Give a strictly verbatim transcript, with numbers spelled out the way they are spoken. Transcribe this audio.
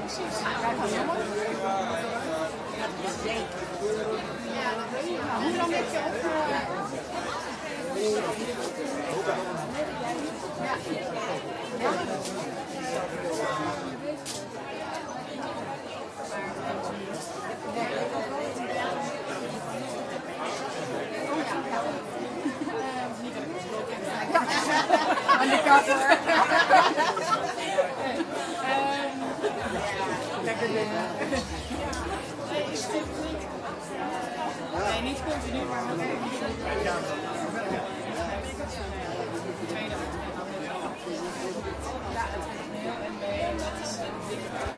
precies. Ja, dat is jammer. Hoe lang heb je op? Ja. Undercover. Lekker dingen. Nee, niet continu, maar oké.